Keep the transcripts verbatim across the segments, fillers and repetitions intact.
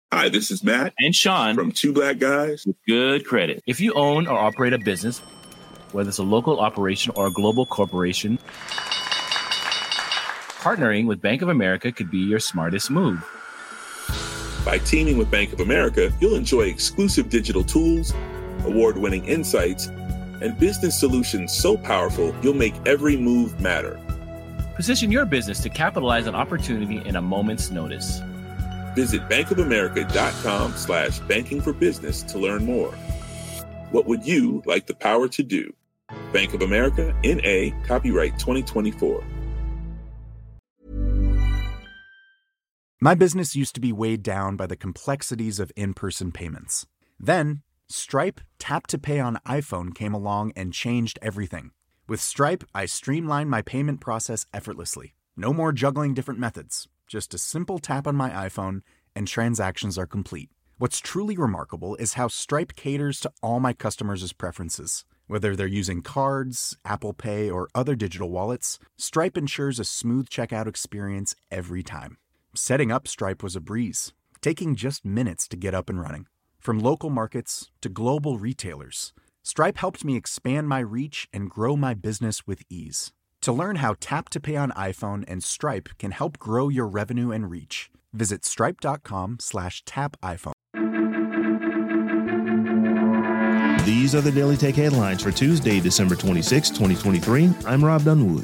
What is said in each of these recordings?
Hi, this is Matt and Sean from Two Black Guys with Good Credit. If you own or operate a business, whether it's a local operation or a global corporation, partnering with Bank of America could be your smartest move. By teaming with Bank of America, you'll enjoy exclusive digital tools, award-winning insights, and business solutions so powerful you'll make every move matter. Position your business to capitalize on opportunity in a moment's notice. Visit bankofamerica.com slash banking for business to learn more. What would you like the power to do? Bank of America, N A, copyright twenty twenty-four. My business used to be weighed down by the complexities of in-person payments. Then, Stripe Tap to Pay on iPhone came along and changed everything. With Stripe, I streamlined my payment process effortlessly. No more juggling different methods. Just a simple tap on my iPhone and transactions are complete. What's truly remarkable is how Stripe caters to all my customers' preferences. Whether they're using cards, Apple Pay, or other digital wallets, Stripe ensures a smooth checkout experience every time. Setting up Stripe was a breeze, taking just minutes to get up and running. From local markets to global retailers, Stripe helped me expand my reach and grow my business with ease. To learn how Tap to Pay on iPhone and Stripe can help grow your revenue and reach, visit stripe.com slash tap iPhone. These are the Daily Tech headlines for Tuesday, December twenty-sixth, twenty twenty-three. I'm Rob Dunwood.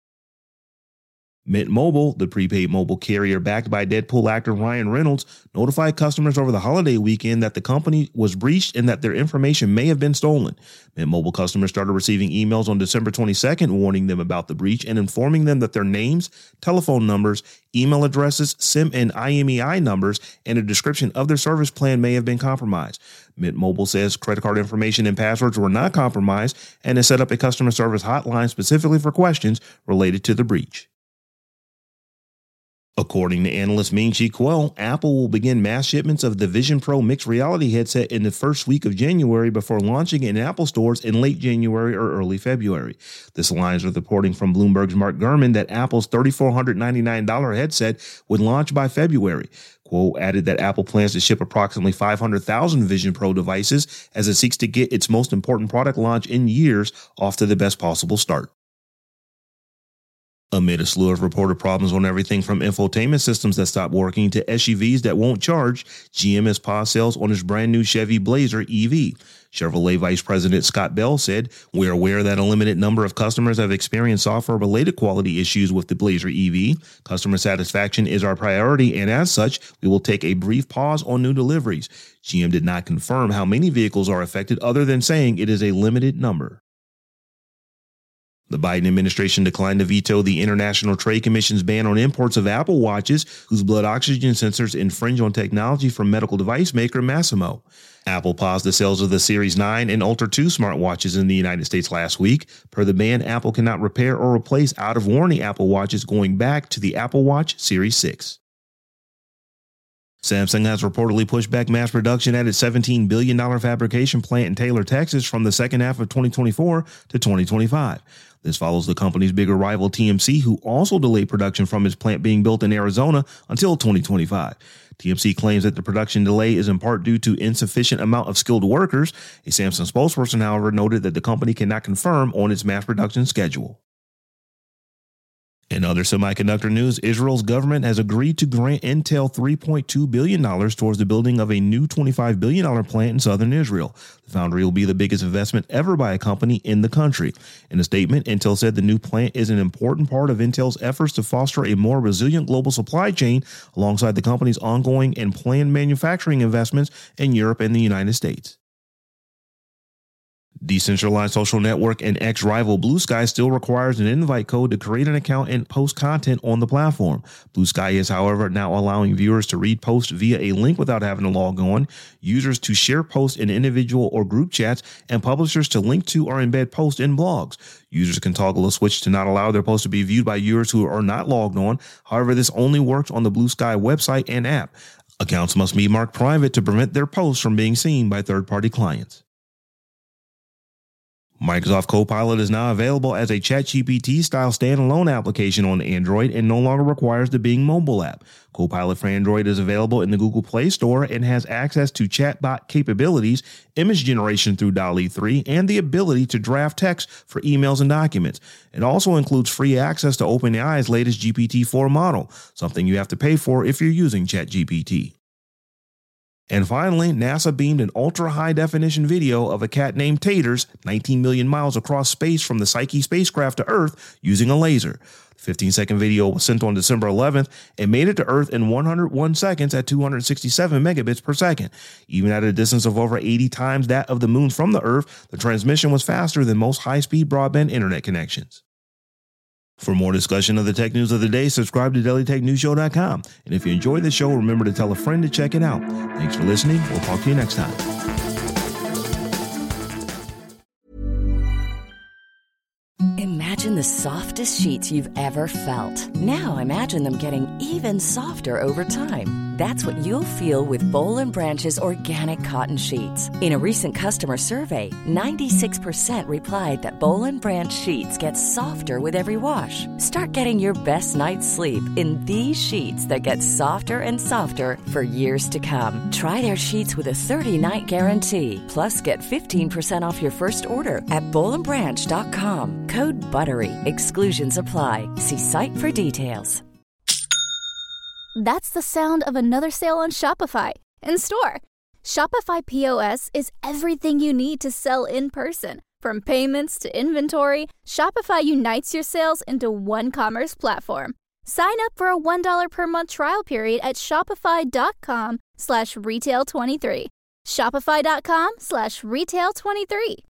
Mint Mobile, the prepaid mobile carrier backed by Deadpool actor Ryan Reynolds, notified customers over the holiday weekend that the company was breached and that their information may have been stolen. Mint Mobile customers started receiving emails on December twenty-second warning them about the breach and informing them that their names, telephone numbers, email addresses, SIM and I M E I numbers, and a description of their service plan may have been compromised. Mint Mobile says credit card information and passwords were not compromised and has set up a customer service hotline specifically for questions related to the breach. According to analyst Ming-Chi Kuo, Apple will begin mass shipments of the Vision Pro mixed reality headset in the first week of January before launching in Apple stores in late January or early February. This aligns with reporting from Bloomberg's Mark Gurman that Apple's three thousand four hundred ninety-nine dollars headset would launch by February. Kuo added that Apple plans to ship approximately five hundred thousand Vision Pro devices as it seeks to get its most important product launch in years off to the best possible start. Amid a slew of reported problems on everything from infotainment systems that stop working to S U Vs that won't charge, G M has paused sales on its brand new Chevy Blazer E V. Chevrolet Vice President Scott Bell said, "We're aware that a limited number of customers have experienced software-related quality issues with the Blazer E V. Customer satisfaction is our priority, and as such, we will take a brief pause on new deliveries." G M did not confirm how many vehicles are affected other than saying it is a limited number. The Biden administration declined to veto the International Trade Commission's ban on imports of Apple Watches whose blood oxygen sensors infringe on technology from medical device maker Masimo. Apple paused the sales of the Series nine and Ultra two smartwatches in the United States last week. Per the ban, Apple cannot repair or replace out-of-warranty Apple Watches going back to the Apple Watch Series six. Samsung has reportedly pushed back mass production at its seventeen billion dollars fabrication plant in Taylor, Texas from the second half of twenty twenty-four to twenty twenty-five. This follows the company's bigger rival T M C, who also delayed production from its plant being built in Arizona until twenty twenty-five. T M C claims that the production delay is in part due to insufficient amount of skilled workers. A Samsung spokesperson, however, noted that the company cannot confirm on its mass production schedule. In other semiconductor news, Israel's government has agreed to grant Intel three point two billion dollars towards the building of a new twenty-five billion dollars plant in southern Israel. The foundry will be the biggest investment ever by a company in the country. In a statement, Intel said the new plant is an important part of Intel's efforts to foster a more resilient global supply chain alongside the company's ongoing and planned manufacturing investments in Europe and the United States. Decentralized social network and ex-rival Blue Sky still requires an invite code to create an account and post content on the platform. Blue Sky is, however, now allowing viewers to read posts via a link without having to log on, users to share posts in individual or group chats, and publishers to link to or embed posts in blogs. Users can toggle a switch to not allow their posts to be viewed by viewers who are not logged on. However, this only works on the Blue Sky website and app. Accounts must be marked private to prevent their posts from being seen by third-party clients. Microsoft Copilot is now available as a ChatGPT-style standalone application on Android and no longer requires the Bing mobile app. Copilot for Android is available in the Google Play Store and has access to chatbot capabilities, image generation through DALL-E three, and the ability to draft text for emails and documents. It also includes free access to OpenAI's latest G P T four model, something you have to pay for if you're using ChatGPT. And finally, NASA beamed an ultra-high-definition video of a cat named Taters nineteen million miles across space from the Psyche spacecraft to Earth using a laser. The fifteen-second video was sent on December eleventh and made it to Earth in one hundred one seconds at two hundred sixty-seven megabits per second. Even at a distance of over eighty times that of the moon from the Earth, the transmission was faster than most high-speed broadband internet connections. For more discussion of the tech news of the day, subscribe to daily tech news show dot com. And if you enjoyed the show, remember to tell a friend to check it out. Thanks for listening. We'll talk to you next time. Imagine the softest sheets you've ever felt. Now imagine them getting even softer over time. That's what you'll feel with Boll and Branch's organic cotton sheets. In a recent customer survey, ninety-six percent replied that Boll and Branch sheets get softer with every wash. Start getting your best night's sleep in these sheets that get softer and softer for years to come. Try their sheets with a thirty-night guarantee. Plus, get fifteen percent off your first order at boll and branch dot com. Code BUTTERY. Exclusions apply. See site for details. That's the sound of another sale on Shopify in store. Shopify P O S is everything you need to sell in person. From payments to inventory, Shopify unites your sales into one commerce platform. Sign up for a one dollar per month trial period at shopify.com slash retail23. Shopify.com slash retail23.